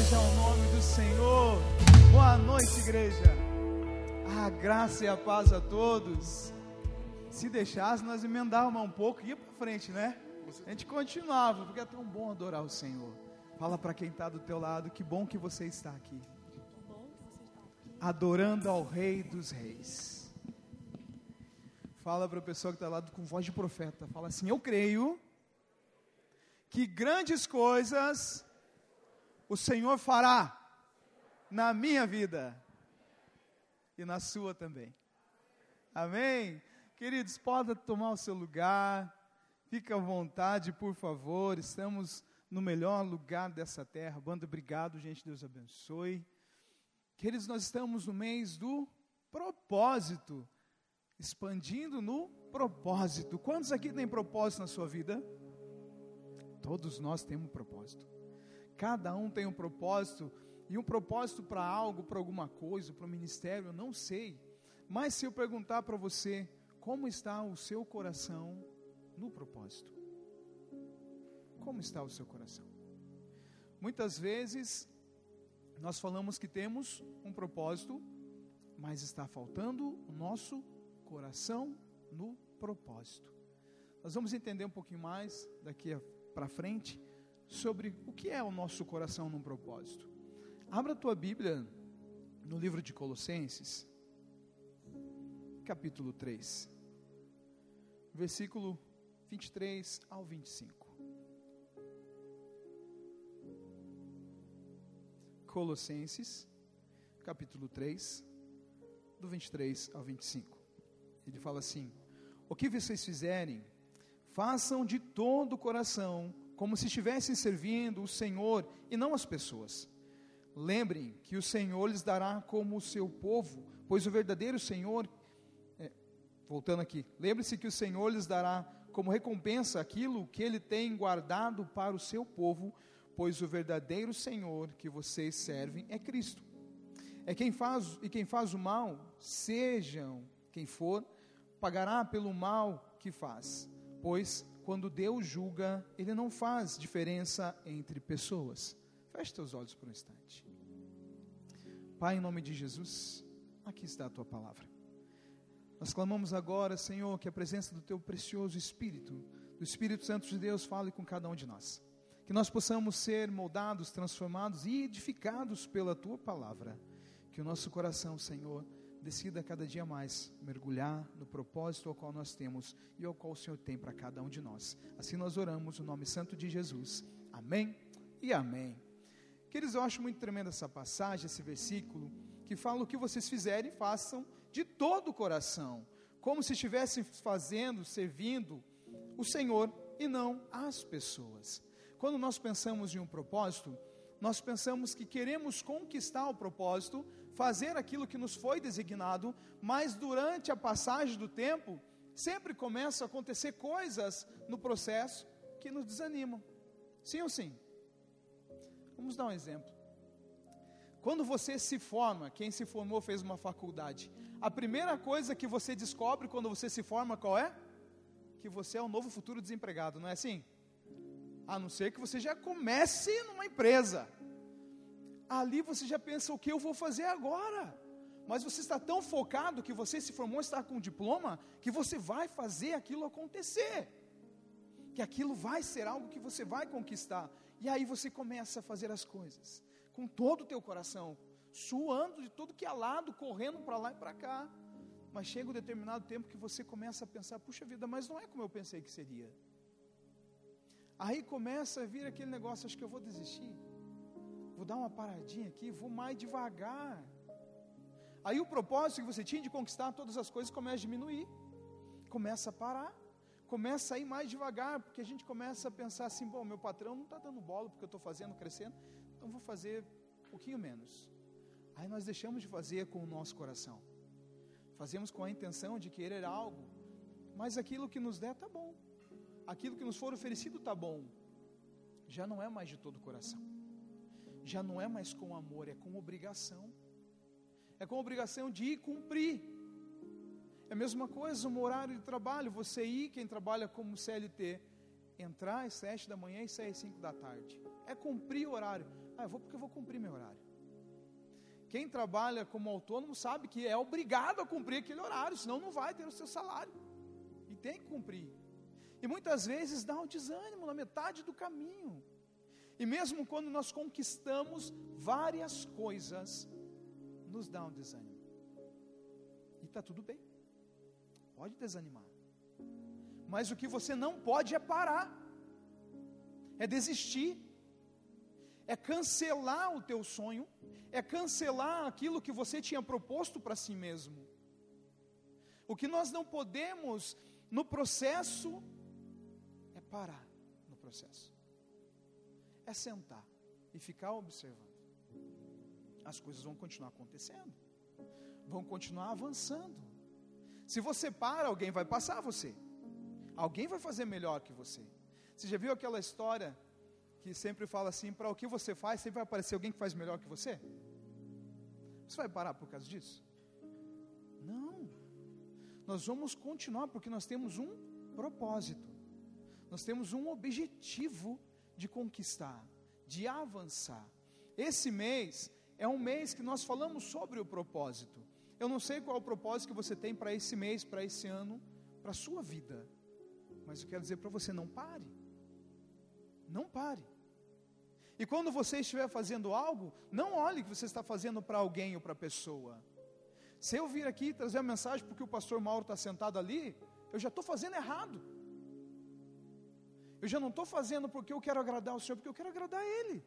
seja o nome do Senhor. Boa noite, igreja. A graça e a paz a todos. Se deixasse, nós emendávamos um pouco e ia para frente, né? A gente continuava, porque é tão bom adorar o Senhor. Fala para quem está do teu lado, que bom que você está aqui. Adorando ao Rei dos Reis. Fala para a pessoa que está lá com voz de profeta. Fala assim: eu creio que grandes coisas o Senhor fará na minha vida e na sua também. Amém? Queridos, pode tomar o seu lugar, fique à vontade, por favor. Estamos no melhor lugar dessa terra. Banda, obrigado, gente, Deus abençoe. Queridos, nós estamos no mês do propósito, expandindo no propósito. Quantos aqui têm propósito na sua vida? Todos nós temos um propósito. Cada um tem um propósito, e um propósito para algo, para alguma coisa, para o ministério, eu não sei. Mas se eu perguntar para você, como está o seu coração no propósito? Como está o seu coração? Muitas vezes, nós falamos que temos um propósito, mas está faltando o nosso coração no propósito. Nós vamos entender um pouquinho mais daqui para frente sobre o que é o nosso coração num propósito. Abra a tua Bíblia no livro de Colossenses, capítulo 3, versículo 23 ao 25. Colossenses, capítulo 3, do 23 ao 25. Ele fala assim: o que vocês fizerem, façam de todo o coração, como se estivessem servindo o Senhor e não as pessoas. Lembrem que o Senhor lhes dará como o seu povo, pois o verdadeiro Senhor, voltando aqui, lembre-se que o Senhor lhes dará como recompensa aquilo que Ele tem guardado para o seu povo, pois o verdadeiro Senhor que vocês servem é Cristo. Quem faz o mal, sejam quem for, pagará pelo mal que faz, pois quando Deus julga, Ele não faz diferença entre pessoas. Feche teus olhos por um instante. Pai, em nome de Jesus, aqui está a Tua palavra. Nós clamamos agora, Senhor, que a presença do Teu precioso Espírito, do Espírito Santo de Deus, fale com cada um de nós. Que nós possamos ser moldados, transformados e edificados pela Tua palavra. Que o nosso coração, Senhor, decida cada dia mais mergulhar no propósito ao qual nós temos e ao qual o Senhor tem para cada um de nós. Assim nós oramos no nome santo de Jesus. Amém e amém. Queridos, eu acho muito tremenda essa passagem, esse versículo, que fala: o que vocês fizerem, façam de todo o coração, como se estivessem fazendo, servindo o Senhor e não as pessoas. Quando nós pensamos em um propósito, nós pensamos que queremos conquistar o propósito, fazer aquilo que nos foi designado, mas durante a passagem do tempo, sempre começam a acontecer coisas no processo que nos desanimam. Sim ou sim? Vamos dar um exemplo. Quando você se forma, quem se formou fez uma faculdade, a primeira coisa que você descobre quando você se forma, qual é? Que você é um novo futuro desempregado, não é assim? A não ser que você já comece numa empresa. Ali você já pensa: o que eu vou fazer agora? Mas você está tão focado que você se formou, está com um diploma, que você vai fazer aquilo acontecer, que aquilo vai ser algo que você vai conquistar. E aí você começa a fazer as coisas com todo o teu coração, suando de tudo que é lado, correndo para lá e para cá. Mas chega um determinado tempo que você começa a pensar: puxa vida, mas não é como eu pensei que seria. Aí começa a vir aquele negócio: acho que eu vou desistir, vou dar uma paradinha aqui, vou mais devagar. Aí o propósito que você tinha de conquistar todas as coisas começa a diminuir, começa a parar, começa a ir mais devagar, porque a gente começa a pensar assim: bom, meu patrão não está dando bola porque eu estou fazendo, crescendo, então vou fazer um pouquinho menos. Aí nós deixamos de fazer com o nosso coração, fazemos com a intenção de querer algo, mas aquilo que nos der está bom, aquilo que nos for oferecido está bom, já não é mais de todo o coração, já não é mais com amor, é com obrigação, é com obrigação de ir cumprir. É a mesma coisa um horário de trabalho, você ir, quem trabalha como CLT, entrar às 7 da manhã e sair às 5 da tarde, é cumprir o horário, Eu vou porque eu vou cumprir meu horário. Quem trabalha como autônomo sabe que é obrigado a cumprir aquele horário, senão não vai ter o seu salário. E tem que cumprir. E muitas vezes dá um desânimo na metade do caminho. E mesmo quando nós conquistamos várias coisas, nos dá um desânimo. E está tudo bem. Pode desanimar. Mas o que você não pode é parar. É desistir. É cancelar o teu sonho. É cancelar aquilo que você tinha proposto para si mesmo. O que nós não podemos no processo é parar no processo. É sentar e ficar observando. As coisas vão continuar acontecendo. Vão continuar avançando. Se você para, alguém vai passar você. Alguém vai fazer melhor que você. Você já viu aquela história que sempre fala assim, para o que você faz, sempre vai aparecer alguém que faz melhor que você? Você vai parar por causa disso? Não. Nós vamos continuar porque nós temos um propósito. Nós temos um objetivo de conquistar, de avançar. Esse mês é um mês que nós falamos sobre o propósito. Eu não sei qual é o propósito que você tem para esse mês, para esse ano, para a sua vida. Mas eu quero dizer para você, não pare. Não pare. E quando você estiver fazendo algo, não olhe que você está fazendo para alguém ou para a pessoa. Se eu vir aqui trazer a mensagem porque o pastor Mauro está sentado ali, eu já estou fazendo errado. Eu já não estou fazendo porque eu quero agradar o Senhor, porque eu quero agradar Ele.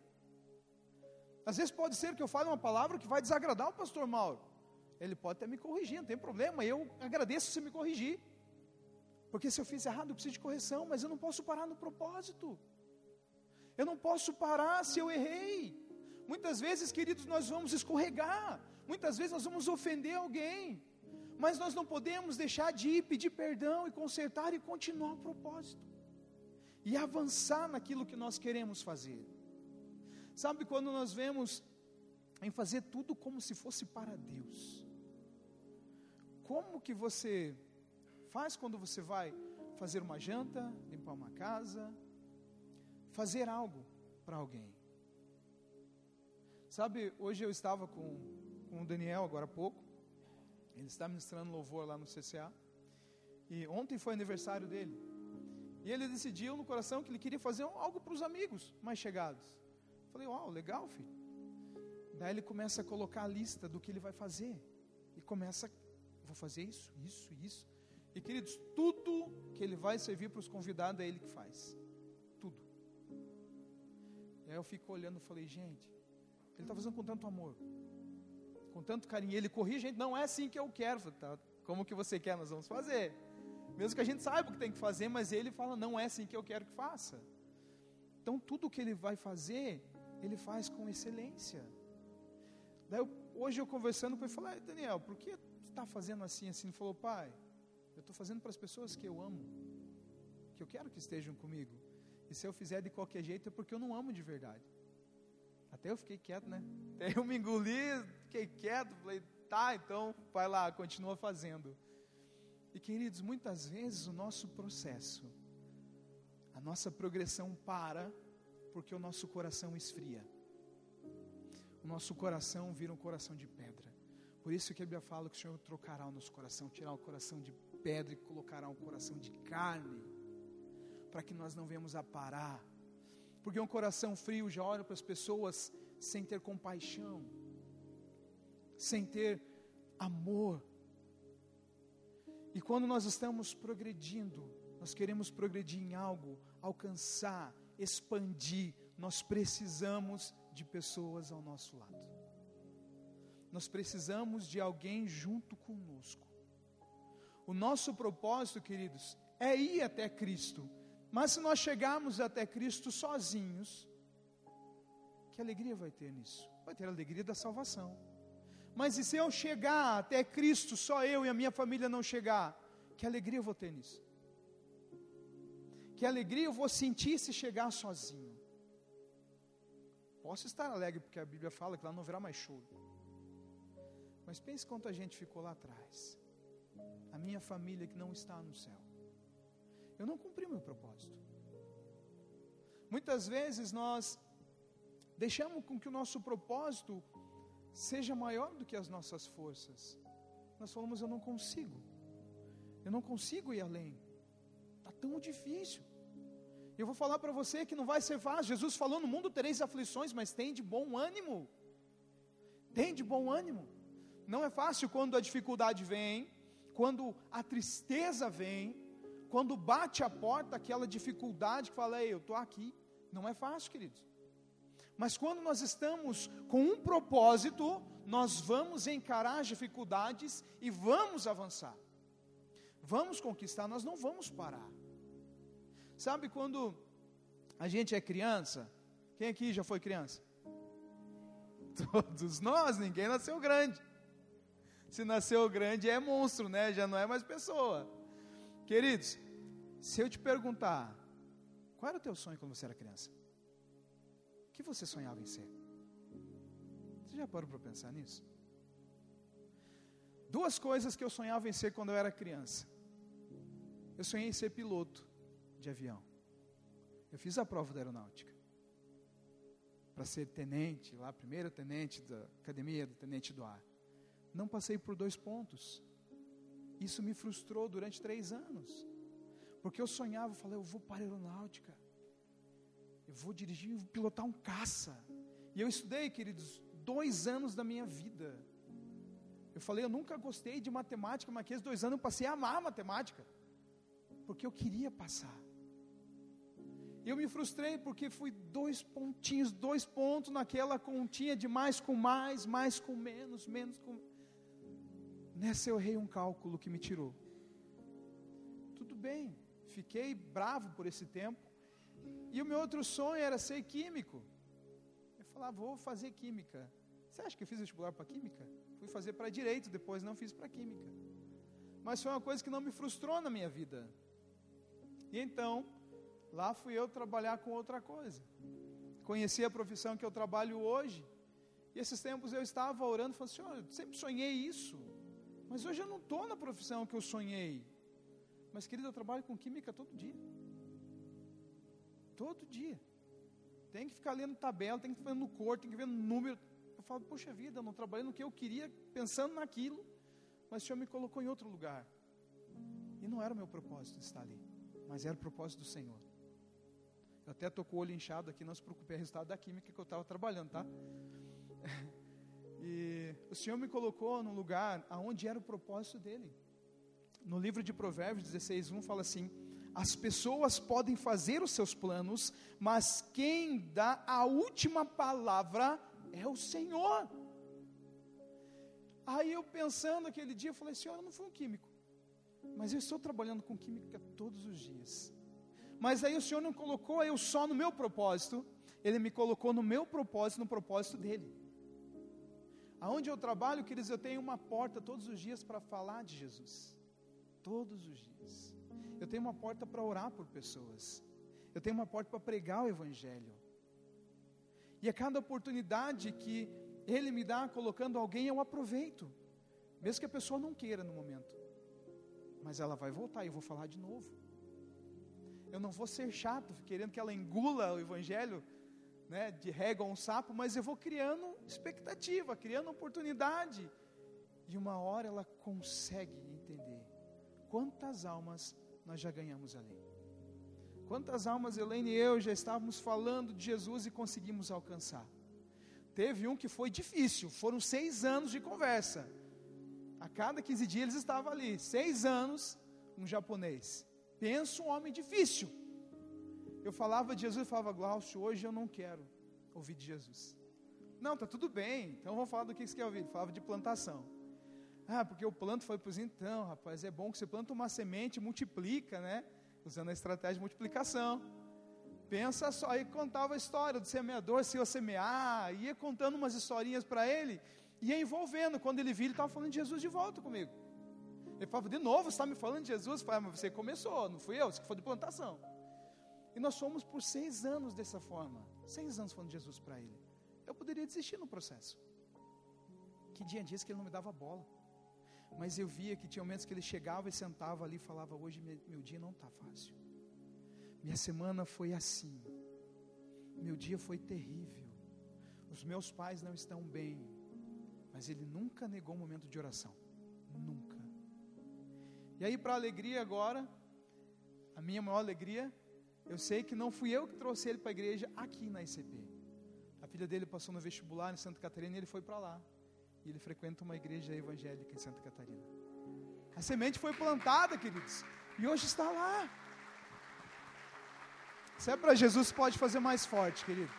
Às vezes pode ser que eu fale uma palavra que vai desagradar o pastor Mauro. Ele pode até me corrigir, não tem problema, eu agradeço se me corrigir. Porque se eu fiz errado, eu preciso de correção, mas eu não posso parar no propósito. Eu não posso parar se eu errei. Muitas vezes, queridos, nós vamos escorregar. Muitas vezes nós vamos ofender alguém. Mas nós não podemos deixar de ir pedir perdão e consertar e continuar o propósito. E avançar naquilo que nós queremos fazer. Sabe quando nós vemos em fazer tudo como se fosse para Deus? Como que você faz quando você vai fazer uma janta, limpar uma casa, fazer algo para alguém? Sabe, hoje eu estava com o Daniel agora há pouco, ele está ministrando louvor lá no CCA, e ontem foi aniversário dele, e ele decidiu no coração que ele queria fazer algo para os amigos mais chegados. Falei, uau, legal, filho. Daí ele começa a colocar a lista do que ele vai fazer, e começa, vou fazer isso, isso, isso, e queridos, tudo que ele vai servir para os convidados é ele que faz, tudo. E aí eu fico olhando e falei, gente, ele está fazendo com tanto amor, com tanto carinho, ele corrige, gente, não é assim que eu quero. Falei, tá, como que você quer, nós vamos fazer, mesmo que a gente saiba o que tem que fazer, mas ele fala, não é assim que eu quero que faça. Então tudo que ele vai fazer, ele faz com excelência. Daí hoje eu conversando com ele, falei, Daniel, por que você está fazendo assim, assim? Ele falou, pai, eu estou fazendo para as pessoas que eu amo, que eu quero que estejam comigo, e se eu fizer de qualquer jeito é porque eu não amo de verdade. Até eu fiquei quieto, né? Até eu me engoli, fiquei quieto, falei, tá, então vai lá, continua fazendo. E queridos, muitas vezes o nosso processo, a nossa progressão para, porque o nosso coração esfria. O nosso coração vira um coração de pedra. Por isso que a Bíblia fala que o Senhor trocará o nosso coração, tirará o coração de pedra e colocará um coração de carne, para que nós não venhamos a parar. Porque um coração frio já olha para as pessoas sem ter compaixão, sem ter amor. E quando nós estamos progredindo, nós queremos progredir em algo, alcançar, expandir, nós precisamos de pessoas ao nosso lado. Nós precisamos de alguém junto conosco. O nosso propósito, queridos, é ir até Cristo. Mas se nós chegarmos até Cristo sozinhos, que alegria vai ter nisso? Vai ter a alegria da salvação. Mas e se eu chegar até Cristo, só eu e a minha família não chegar, que alegria eu vou ter nisso? Que alegria eu vou sentir se chegar sozinho? Posso estar alegre porque a Bíblia fala que lá não haverá mais choro. Mas pense quanta gente ficou lá atrás. A minha família que não está no céu. Eu não cumpri meu propósito. Muitas vezes nós deixamos com que o nosso propósito seja maior do que as nossas forças. Nós falamos, eu não consigo ir além, está tão difícil. Eu vou falar para você que não vai ser fácil. Jesus falou, no mundo tereis aflições, mas tem de bom ânimo. Tem de bom ânimo. Não é fácil quando a dificuldade vem, quando a tristeza vem, quando bate a porta aquela dificuldade que fala, ei, eu estou aqui. Não é fácil, queridos. Mas quando nós estamos com um propósito, nós vamos encarar as dificuldades e vamos avançar. Vamos conquistar, nós não vamos parar. Sabe quando a gente é criança? Quem aqui já foi criança? Todos nós, ninguém nasceu grande. Se nasceu grande é monstro, né? Já não é mais pessoa. Queridos, se eu te perguntar, qual era o teu sonho quando você era criança? O que você sonhava em ser? Você já parou para pensar nisso? Duas coisas que eu sonhava em ser quando eu era criança. Eu sonhei em ser piloto de avião. Eu fiz a prova da aeronáutica para ser tenente, lá primeiro tenente da academia do tenente do ar. Não passei por 2 pontos. Isso me frustrou durante 3 anos, porque eu sonhava, eu falei, eu vou para a aeronáutica, eu vou dirigir, vou pilotar um caça. E eu estudei, queridos, 2 anos da minha vida. Eu falei, eu nunca gostei de matemática, mas aqueles 2 anos eu passei a amar a matemática, porque eu queria passar. Eu me frustrei porque fui 2 pontinhos, 2 pontos naquela continha de mais com mais, mais com menos, menos com... Nessa eu errei um cálculo que me tirou. Tudo bem, fiquei bravo por esse tempo. E o meu outro sonho era ser químico. Eu falava, vou fazer química. Você acha que eu fiz vestibular para química? Fui fazer para direito, depois não fiz para química. Mas foi uma coisa que não me frustrou na minha vida. E então, lá fui eu trabalhar com outra coisa. Conheci a profissão que eu trabalho hoje. E esses tempos eu estava orando, falando, Senhor, eu sempre sonhei isso. Mas hoje eu não estou na profissão que eu sonhei. Mas, querido, eu trabalho com química todo dia. Todo dia. Tem que ficar lendo tabela, tem que ficar vendo no cor, tem que ver no número. Eu falo, poxa vida, eu não trabalhei no que eu queria, pensando naquilo. Mas o Senhor me colocou em outro lugar. E não era o meu propósito estar ali, mas era o propósito do Senhor. Eu até estou com o olho inchado aqui, não se preocupe, é o resultado da química que eu estava trabalhando, tá? E o Senhor me colocou num lugar aonde era o propósito dele. No livro de Provérbios 16:1 fala assim, as pessoas podem fazer os seus planos, mas quem dá a última palavra é o Senhor. Aí eu pensando aquele dia, eu falei, Senhor, eu não fui um químico, mas eu estou trabalhando com química todos os dias. Mas aí o Senhor não colocou eu só no meu propósito, Ele me colocou no meu propósito, no propósito dEle. Aonde eu trabalho, queridos, eu tenho uma porta todos os dias para falar de Jesus. Todos os dias. Eu tenho uma porta para orar por pessoas. Eu tenho uma porta para pregar o Evangelho. E a cada oportunidade que Ele me dá, colocando alguém, eu aproveito. Mesmo que a pessoa não queira no momento. Mas ela vai voltar e eu vou falar de novo. Eu não vou ser chato, querendo que ela engula o Evangelho, né, de régua a um sapo, mas eu vou criando expectativa, criando oportunidade. E uma hora ela consegue entender. Quantas almas nós já ganhamos ali? Quantas almas Helene e eu já estávamos falando de Jesus e conseguimos alcançar? Teve um que foi difícil, foram 6 anos de conversa. A cada 15 dias eles estavam ali, 6 anos, um japonês. Pensa um homem difícil. Eu falava de Jesus e falava, Glaucio, hoje eu não quero ouvir de Jesus. Não, tá tudo bem, então vamos falar do que você quer ouvir. Falava de plantação. Ah, porque eu planto, foi para os então, rapaz, é bom que você planta uma semente, multiplica, né? Usando a estratégia de multiplicação. Pensa só, aí contava a história do semeador, se eu semear, ia contando umas historinhas para ele, ia envolvendo. Quando ele viu, ele estava falando de Jesus de volta comigo. Ele falava, de novo, você está me falando de Jesus? Eu falei, mas você começou, não fui eu, você que foi de plantação. E nós fomos por 6 anos dessa forma, 6 anos falando de Jesus para ele. Eu poderia desistir no processo. Que dia dias que ele não me dava bola. Mas eu via que tinha momentos que ele chegava e sentava ali e falava, hoje meu dia não está fácil. Minha semana foi assim. Meu dia foi terrível. os meus pais não estão bem, mas ele nunca negou um momento de oração, nunca. E aí, para alegria agora, a minha maior alegria, eu sei que não fui eu que trouxe ele para a igreja aqui na ICP. A filha dele passou no vestibular em Santa Catarina e ele foi para lá. E ele frequenta uma igreja evangélica em Santa Catarina. A semente foi plantada, queridos, e hoje está lá. Se é para Jesus, pode fazer mais forte, querido.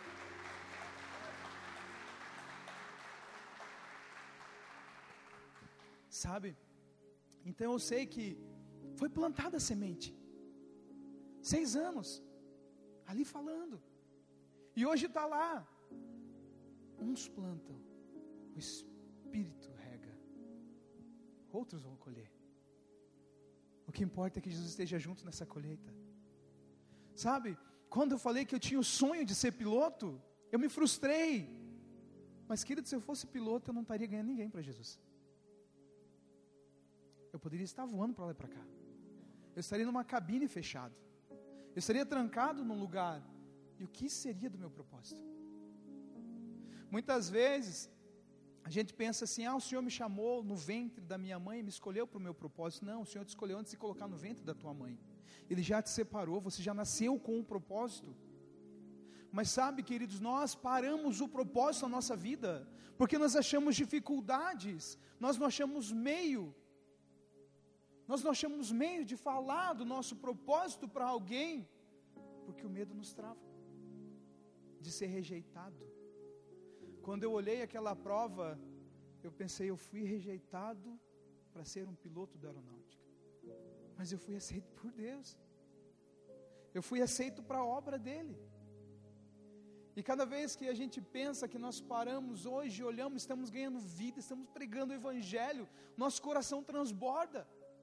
Sabe? Então eu sei que foi plantada a semente. 6 anos, ali falando. E hoje está lá. Uns plantam, o Espírito rega, outros vão colher. O que importa é que Jesus esteja junto nessa colheita. Sabe, quando eu falei que eu tinha o sonho de ser piloto, eu me frustrei. Mas querido, se eu fosse piloto, eu não estaria ganhando ninguém para Jesus. Eu poderia estar voando para lá e para cá. Eu estaria numa cabine fechada. Eu estaria trancado num lugar. E o que seria do meu propósito? Muitas vezes, a gente pensa assim, o Senhor me chamou no ventre da minha mãe e me escolheu para o meu propósito. Não, o Senhor te escolheu antes de colocar no ventre da tua mãe. Ele já te separou, você já nasceu com um propósito. Mas sabe, queridos, nós paramos o propósito na nossa vida, porque nós achamos dificuldades, nós não achamos meio de falar do nosso propósito para alguém, porque o medo nos trava, de ser rejeitado. Quando eu olhei aquela prova, eu pensei, eu fui rejeitado para ser um piloto da aeronáutica, mas eu fui aceito por Deus, eu fui aceito para a obra dele. E cada vez que a gente pensa que nós paramos hoje, olhamos, estamos ganhando vida, estamos pregando o Evangelho, nosso coração transborda.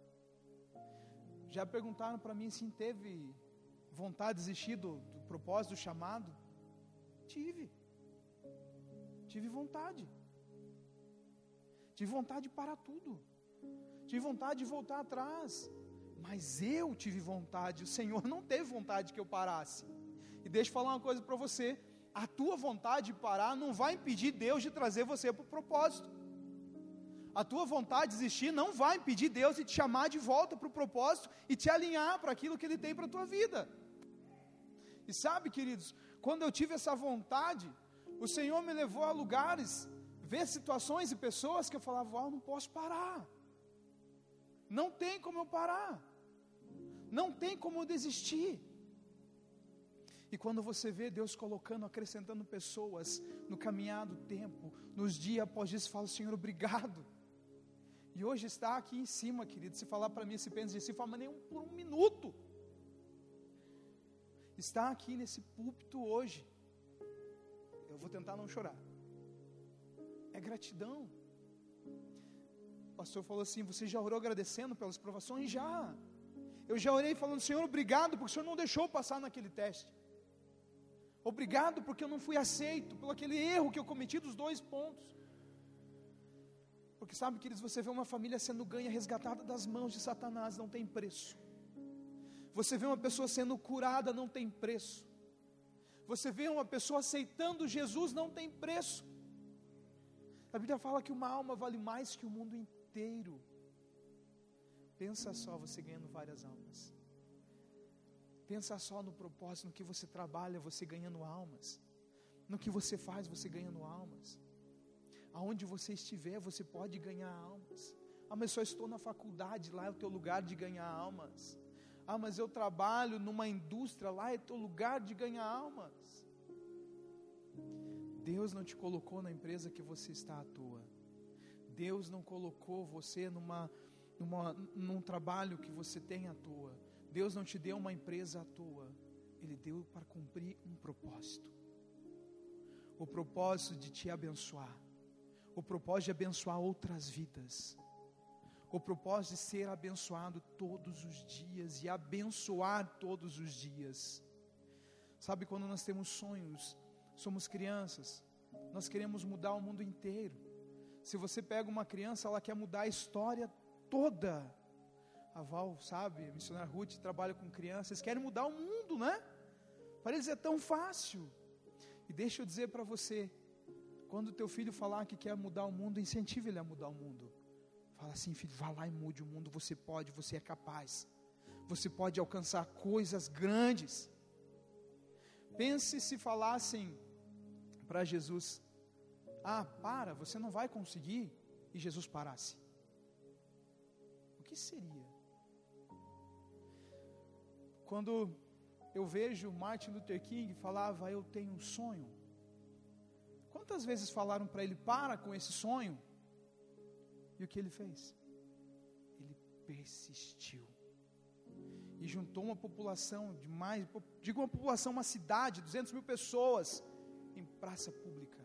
Já perguntaram para mim se teve vontade de desistir do propósito, do chamado. Tive vontade. Tive vontade de parar tudo. Tive vontade de voltar atrás. Mas eu tive vontade, o Senhor não teve vontade que eu parasse. E deixa eu falar uma coisa para você. A tua vontade de parar não vai impedir Deus de trazer você para o propósito. A tua vontade de desistir não vai impedir Deus de te chamar de volta para o propósito e te alinhar para aquilo que Ele tem para a tua vida. E sabe, queridos, quando eu tive essa vontade, o Senhor me levou a lugares, ver situações e pessoas que eu falava, eu não posso parar. Não tem como eu parar. Não tem como eu desistir. E quando você vê Deus colocando, acrescentando pessoas no caminhar do tempo, nos dias após isso, você fala, Senhor, obrigado. E hoje está aqui em cima, querido, se falar para mim, se pensa assim, fala, mas nem por um minuto. Está aqui nesse púlpito hoje. Eu vou tentar não chorar. É gratidão. O pastor falou assim, você já orou agradecendo pelas provações? Já. Eu já orei falando, Senhor, obrigado, porque o Senhor não deixou passar naquele teste. Obrigado porque eu não fui aceito, pelo aquele erro que eu cometi dos 2 pontos. Porque sabe, queridos, você vê uma família sendo ganha, resgatada das mãos de Satanás, não tem preço. Você vê uma pessoa sendo curada, não tem preço. Você vê uma pessoa aceitando Jesus, não tem preço. A Bíblia fala que uma alma vale mais que o mundo inteiro. Pensa só, você ganhando várias almas. Pensa só no propósito, no que você trabalha, você ganhando almas. No que você faz, você ganhando almas. Aonde você estiver, você pode ganhar almas. Mas só estou na faculdade, lá é o teu lugar de ganhar almas. Mas eu trabalho numa indústria, lá é teu lugar de ganhar almas. Deus não te colocou na empresa que você está à toa. Deus não colocou você num trabalho que você tem à toa. Deus não te deu uma empresa à toa. Ele deu para cumprir um propósito. O propósito de te abençoar. O propósito de abençoar outras vidas. O propósito de ser abençoado todos os dias e abençoar todos os dias. Sabe, quando nós temos sonhos, somos crianças, nós queremos mudar o mundo inteiro. Se você pega uma criança, ela quer mudar a história toda. A Val, sabe, a missionária Ruth trabalha com crianças, eles querem mudar o mundo, né? Para eles é tão fácil. E deixa eu dizer para você, Quando teu filho falar que quer mudar o mundo, incentive ele a mudar o mundo. Fala assim: filho, vá lá e mude o mundo, você pode, você é capaz. Você pode alcançar coisas grandes. Pense se falassem para Jesus: para, você não vai conseguir, e Jesus parasse. O que seria? Quando eu vejo Martin Luther King falava: eu tenho um sonho. Quantas vezes falaram para ele: para com esse sonho? E o que ele fez? Ele persistiu. E juntou uma população de mais, digo uma população, uma cidade, 200 mil pessoas, em praça pública.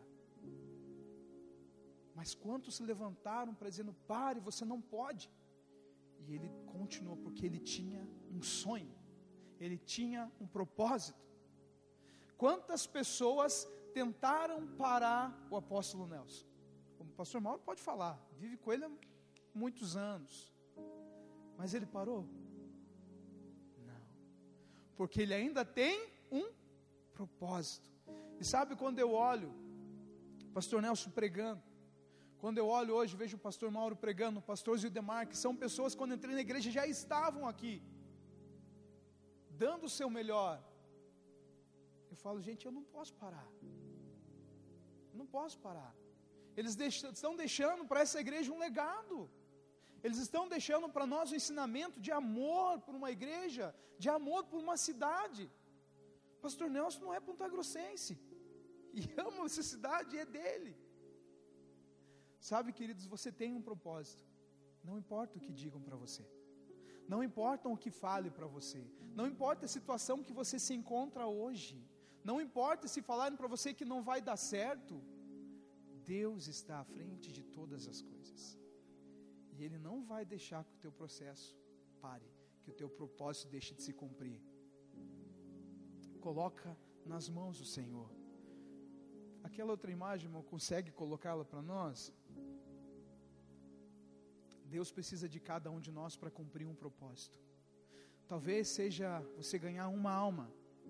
Mas quantos se levantaram para dizendo: pare, você não pode. E ele continuou, porque ele tinha um sonho, ele tinha um propósito. Quantas pessoas tentaram parar o apóstolo Nelson? O pastor Mauro pode falar, vive com ele há muitos anos. Mas ele parou? Não. Porque ele ainda tem um propósito. E sabe, quando eu olho o pastor Nelson pregando, quando eu olho hoje, vejo o pastor Mauro pregando, o pastor Zildemar, que são pessoas que quando entrei na igreja já estavam aqui, dando o seu melhor. Eu falo: gente, eu não posso parar. Eu não posso parar. Eles estão deixando para essa igreja um legado. Eles estão deixando para nós um ensinamento de amor por uma igreja, de amor por uma cidade. Pastor Nelson não é pontagrossense, e ama essa cidade, e é dele. Sabe, queridos, você tem um propósito. Não importa o que digam para você, não importa o que fale para você, não importa a situação que você se encontra hoje, não importa se falarem para você que não vai dar certo. Deus está à frente de todas as coisas, e Ele não vai deixar que o teu processo pare, que o teu propósito deixe de se cumprir. Coloca nas mãos do Senhor. Aquela outra imagem, irmão, consegue colocá-la para nós? Deus precisa de cada um de nós para cumprir um propósito. Talvez seja você ganhar uma alma,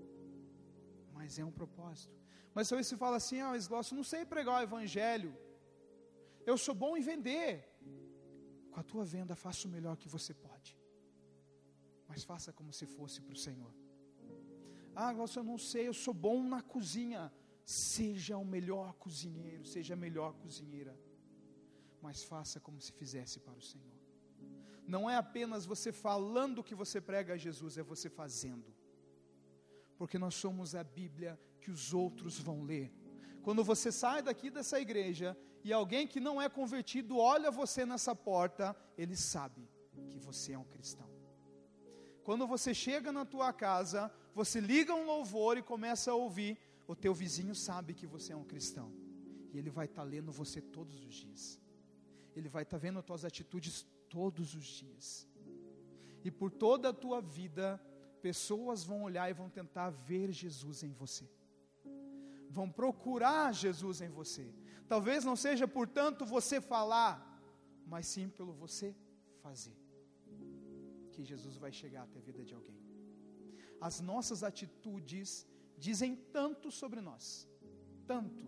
mas é um propósito. Mas talvez você fala assim: Esglócio, não sei pregar o evangelho, eu sou bom em vender. Com a tua venda, faça o melhor que você pode, mas faça como se fosse para o Senhor. Esglócio, eu não sei, eu sou bom na cozinha. Seja o melhor cozinheiro, seja a melhor cozinheira, mas faça como se fizesse para o Senhor. Não é apenas você falando que você prega a Jesus, é você fazendo. Porque nós somos a Bíblia que os outros vão ler. Quando você sai daqui dessa igreja e alguém que não é convertido olha você nessa porta, ele sabe que você é um cristão. Quando você chega na tua casa, você liga um louvor e começa a ouvir, o teu vizinho sabe que você é um cristão. E ele vai estar lendo você todos os dias. Ele vai estar vendo as tuas atitudes todos os dias. E por toda a tua vida, pessoas vão olhar e vão tentar ver Jesus em você. Vão procurar Jesus em você. Talvez não seja, portanto, você falar, mas sim pelo você fazer, que Jesus vai chegar até a vida de alguém. As nossas atitudes dizem tanto sobre nós. Tanto.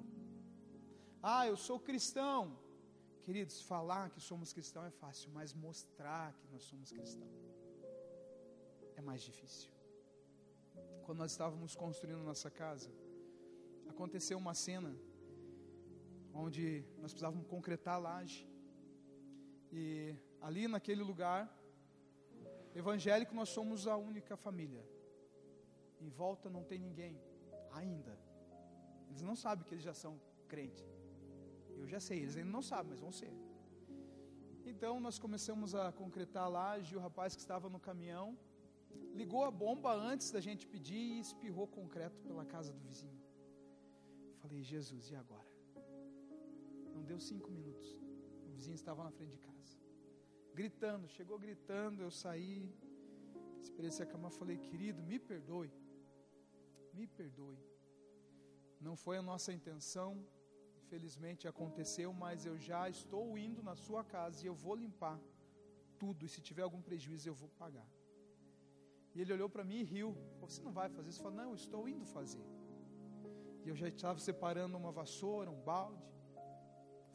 Eu sou cristão. Queridos, falar que somos cristãos é fácil, mas mostrar que nós somos cristãos é mais difícil. Quando nós estávamos construindo nossa casa, aconteceu uma cena onde nós precisávamos concretar a laje. E ali naquele lugar, evangélico, nós somos a única família. Em volta não tem ninguém, ainda. Eles não sabem que eles já são crentes. Eu já sei, eles ainda não sabem, mas vão ser. Então nós começamos a concretar a laje, e o rapaz que estava no caminhão ligou a bomba antes da gente pedir e espirrou concreto pela casa do vizinho. Falei: Jesus, e agora? Não deu 5 minutos, o vizinho estava na frente de casa, gritando, chegou gritando. Eu saí, esperei se acalmar, falei: querido, me perdoe, não foi a nossa intenção, infelizmente aconteceu, mas eu já estou indo na sua casa e eu vou limpar tudo, e se tiver algum prejuízo eu vou pagar. E ele olhou para mim e riu. Falou: você não vai fazer isso? Eu falei: não, eu estou indo fazer. E eu já estava separando uma vassoura, um balde.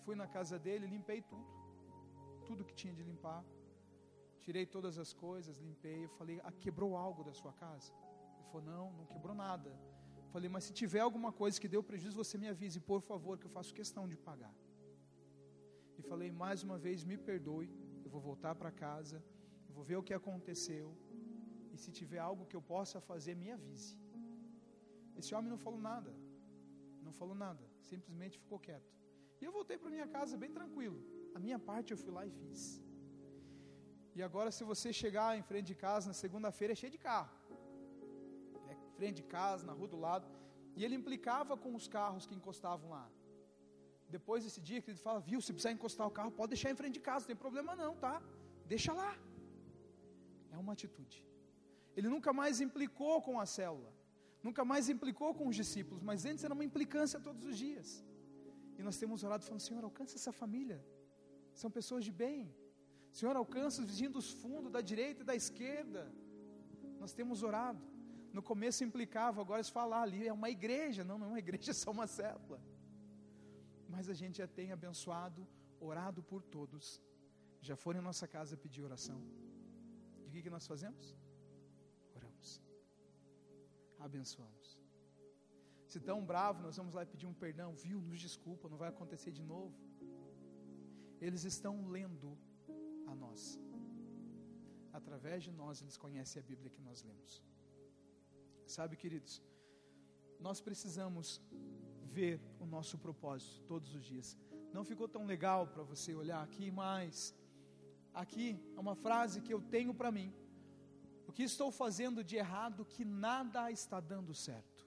fui na casa dele, limpei tudo que tinha de limpar, tirei todas as coisas, limpei. Eu falei, quebrou algo da sua casa? Ele falou, não quebrou nada. Eu falei, mas se tiver alguma coisa que deu prejuízo, você me avise, por favor, que eu faço questão de pagar. E falei, mais uma vez, me perdoe, eu vou voltar para casa, eu vou ver o que aconteceu, e se tiver algo que eu possa fazer, me avise. Esse homem não falou nada, simplesmente ficou quieto. E eu voltei para minha casa bem tranquilo. A minha parte eu fui lá e fiz. E agora, se você chegar em frente de casa na segunda-feira, é cheio de carro. Frente de casa, na rua do lado. E ele implicava com os carros que encostavam lá. Depois desse dia que ele fala, viu, se precisar encostar o carro, pode deixar em frente de casa, não tem problema não, tá? Deixa lá. É uma atitude. Ele nunca mais implicou com a célula. Nunca mais implicou com os discípulos. Mas antes era uma implicância todos os dias. E nós temos orado falando, Senhor, alcança essa família. São pessoas de bem. Senhor, alcança os vizinhos dos fundos, da direita e da esquerda. Nós temos orado. No começo implicava, agora se falar ali é uma igreja. Não é uma igreja, é só uma célula. Mas a gente já tem abençoado, orado por todos. Já foram em nossa casa pedir oração. E o que nós fazemos? Oramos. Abençoamos. Se tão bravo, nós vamos lá pedir um perdão. Viu, nos desculpa, não vai acontecer de novo. Eles estão lendo a nós. Através de nós, eles conhecem a Bíblia que nós lemos. Sabe, queridos, nós precisamos ver o nosso propósito todos os dias. Não ficou tão legal para você olhar aqui, mas aqui é uma frase que eu tenho para mim. O que estou fazendo de errado que nada está dando certo?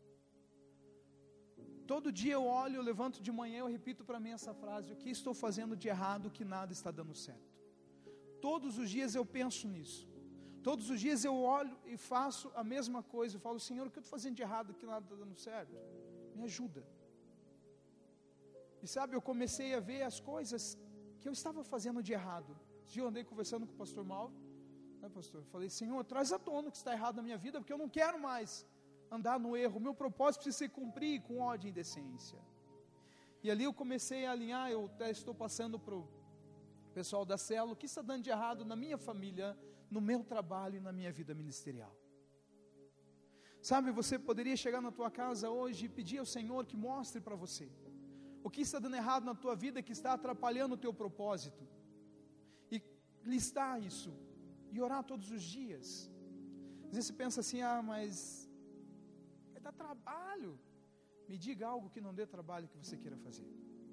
Todo dia eu olho, eu levanto de manhã, eu repito para mim essa frase: o que estou fazendo de errado que nada está dando certo? Todos os dias eu penso nisso. Todos os dias eu olho e faço a mesma coisa. Eu falo, Senhor, o que eu estou fazendo de errado que nada está dando certo? Me ajuda. E sabe, eu comecei a ver as coisas que eu estava fazendo de errado. Um dia eu andei conversando com o pastor Mauro, né, pastor? Eu falei, Senhor, traz à tona o que está errado na minha vida, porque eu não quero mais andar no erro. O meu propósito precisa se cumprir com ódio e indecência. E ali eu comecei a alinhar. Eu até estou passando para o pessoal da célula, o que está dando de errado na minha família, no meu trabalho e na minha vida ministerial. Sabe, você poderia chegar na tua casa hoje e pedir ao Senhor que mostre para você o que está dando errado na tua vida, que está atrapalhando o teu propósito, e listar isso e orar todos os dias. Às vezes você pensa assim, mas vai dar trabalho. Me diga algo que não dê trabalho, que você queira fazer.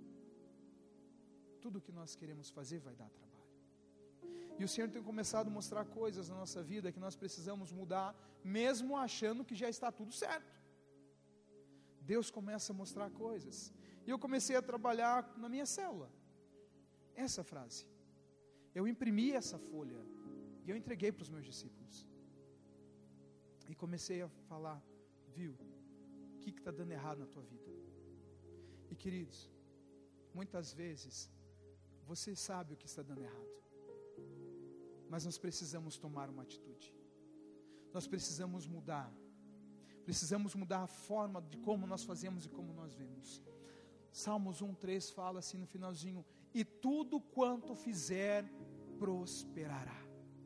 Tudo que nós queremos fazer vai dar trabalho. E o Senhor tem começado a mostrar coisas na nossa vida que nós precisamos mudar, mesmo achando que já está tudo certo. Deus começa a mostrar coisas. E eu comecei a trabalhar na minha célula. Essa frase. Eu imprimi essa folha e eu entreguei para os meus discípulos. E comecei a falar, viu, o que está dando errado na tua vida? E queridos, muitas vezes, você sabe o que está dando errado. Mas nós precisamos tomar uma atitude. Nós precisamos mudar. Precisamos mudar a forma de como nós fazemos e como nós vemos. Salmos 1:3 fala assim no finalzinho: e tudo quanto fizer, prosperará.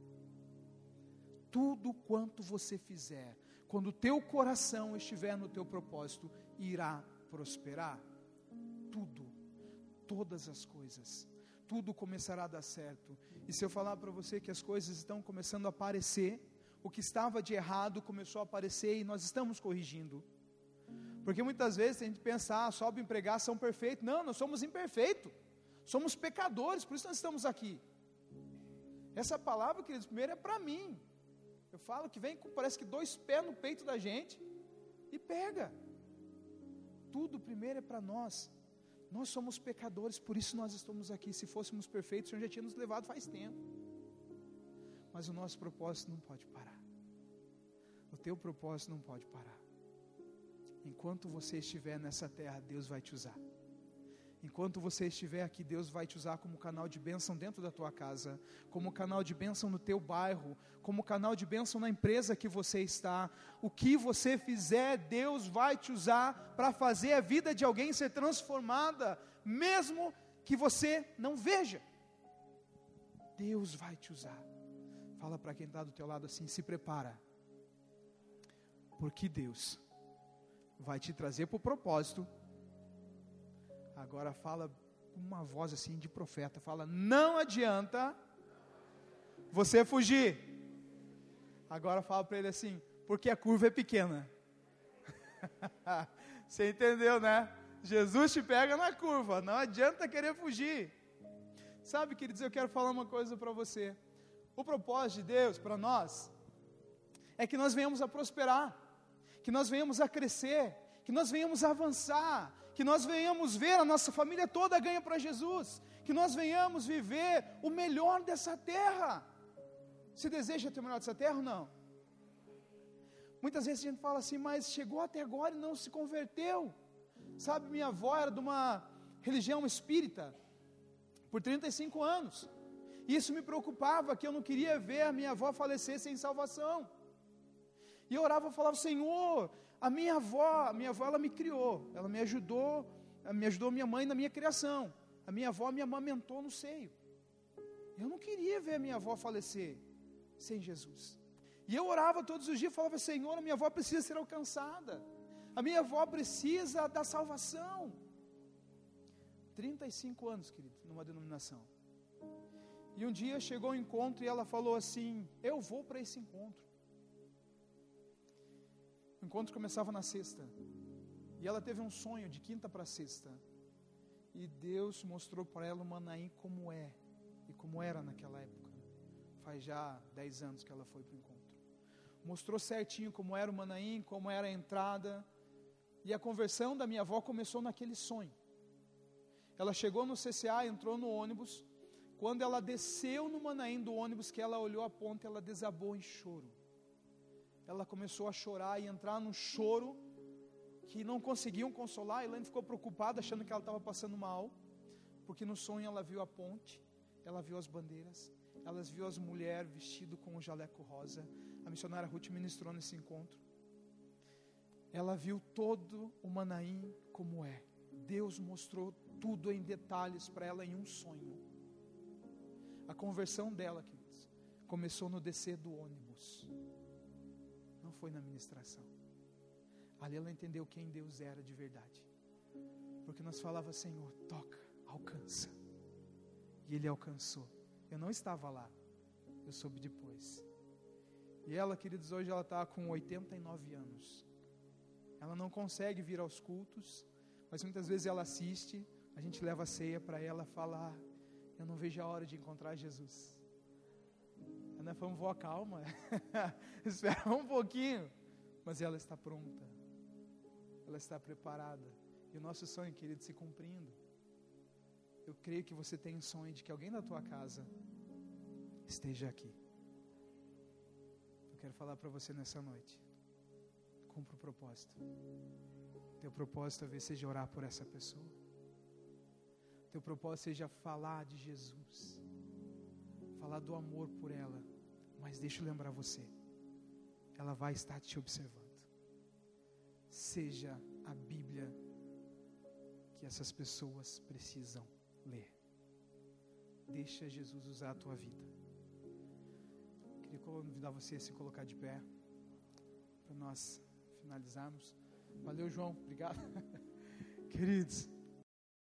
Tudo quanto você fizer, quando o teu coração estiver no teu propósito, irá prosperar. Tudo, todas as coisas, tudo começará a dar certo. E se eu falar para você que as coisas estão começando a aparecer, o que estava de errado começou a aparecer e nós estamos corrigindo. Porque muitas vezes a gente pensa, só para empregar são perfeitos. Não, nós somos imperfeitos, somos pecadores, por isso nós estamos aqui. Essa palavra, queridos, primeiro é para mim. Eu falo que vem com, parece que 2 pés no peito da gente e pega. Tudo primeiro é para nós. Nós somos pecadores, por isso nós estamos aqui. Se fôssemos perfeitos, o Senhor já tinha nos levado faz tempo. Mas o nosso propósito não pode parar. O teu propósito não pode parar. Enquanto você estiver nessa terra, Deus vai te usar. Enquanto você estiver aqui, Deus vai te usar como canal de bênção dentro da tua casa, como canal de bênção no teu bairro, como canal de bênção na empresa que você está. O que você fizer, Deus vai te usar para fazer a vida de alguém ser transformada, mesmo que você não veja. Deus vai te usar. Fala para quem está do teu lado assim, se prepara. Porque Deus vai te trazer para o propósito. Agora fala com uma voz assim de profeta, fala, não adianta você fugir. Agora fala para ele assim, porque a curva é pequena. Você entendeu, né? Jesus te pega na curva, não adianta querer fugir. Sabe, queridos, eu quero falar uma coisa para você. O propósito de Deus para nós é que nós venhamos a prosperar, que nós venhamos a crescer, que nós venhamos a avançar, que nós venhamos ver a nossa família toda ganha para Jesus, que nós venhamos viver o melhor dessa terra. Você deseja ter o melhor dessa terra ou não? Muitas vezes a gente fala assim, mas chegou até agora e não se converteu. Sabe, minha avó era de uma religião espírita por 35 anos. E isso me preocupava, que eu não queria ver a minha avó falecer sem salvação. E eu orava e falava, Senhor, a minha avó ela me criou, ela me ajudou minha mãe na minha criação. A minha avó me amamentou no seio. Eu não queria ver a minha avó falecer sem Jesus. E eu orava todos os dias, falava, Senhor, a minha avó precisa ser alcançada. A minha avó precisa da salvação. 35 anos, querido, numa denominação. E um dia chegou um encontro e ela falou assim, eu vou para esse encontro. O encontro começava na sexta. E ela teve um sonho de quinta para sexta. E Deus mostrou para ela o Manaim como é. E como era naquela época. Faz já 10 anos que ela foi para o encontro. Mostrou certinho como era o Manaim, como era a entrada. E a conversão da minha avó começou naquele sonho. Ela chegou no CCA, entrou no ônibus. Quando ela desceu no Manaim do ônibus, que ela olhou a ponte, ela desabou em choro. Ela começou a chorar e entrar num choro que não conseguiam consolar. A Elaine ficou preocupada, achando que ela estava passando mal, porque no sonho ela viu a ponte, ela viu as bandeiras, ela viu as mulheres vestidas com o jaleco rosa. A missionária Ruth ministrou nesse encontro. Ela viu todo o Manaim como é. Deus mostrou tudo em detalhes para ela em um sonho. A conversão dela, queridos, começou no descer do ônibus. Não foi na ministração. Ali ela entendeu quem Deus era de verdade. Porque nós falava, Senhor, toca, alcança. E Ele alcançou. Eu não estava lá. Eu soube depois. E ela, queridos, hoje ela está com 89 anos. Ela não consegue vir aos cultos, mas muitas vezes ela assiste, a gente leva a ceia para ela falar, eu não vejo a hora de encontrar Jesus. Nós falamos, vó, calma, espera um pouquinho, mas ela está pronta, ela está preparada, e o nosso sonho, querido, se cumprindo. Eu creio que você tem um sonho de que alguém da tua casa esteja aqui. Eu quero falar para você nessa noite, cumpra o propósito. Teu propósito talvez seja orar por essa pessoa. Teu propósito seja falar de Jesus, falar do amor por ela. Mas deixa eu lembrar você, ela vai estar te observando. Seja a Bíblia que essas pessoas precisam ler. Deixa Jesus usar a tua vida. Queria convidar você a se colocar de pé, para nós finalizarmos. Valeu, João, obrigado. Queridos,